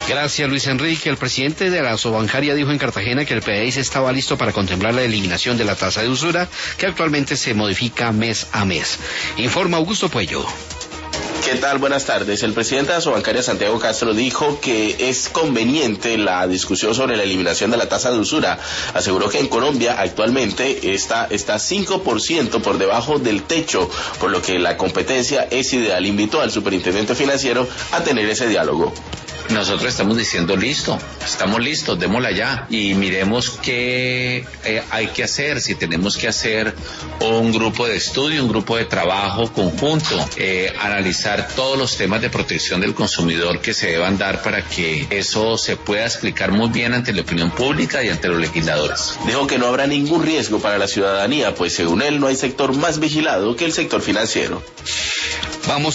Gracias, Luis Enrique. El presidente de la Asobancaria dijo en Cartagena que el PDI estaba listo para contemplar la eliminación de la tasa de usura, que actualmente se modifica mes a mes. Informa Augusto Puello. ¿Qué tal? Buenas tardes. El presidente de Asobancaria, Santiago Castro, dijo que es conveniente la discusión sobre la eliminación de la tasa de usura. Aseguró que en Colombia actualmente está 5% por debajo del techo, por lo que la competencia es ideal. Invitó al superintendente financiero a tener ese diálogo. Nosotros estamos diciendo estamos listos, démosla ya y miremos qué hay que hacer, si tenemos que hacer un grupo de estudio, un grupo de trabajo conjunto, analizar todos los temas de protección del consumidor que se deban dar para que eso se pueda explicar muy bien ante la opinión pública y ante los legisladores. Dijo que no habrá ningún riesgo para la ciudadanía, pues según él no hay sector más vigilado que el sector financiero. Vamos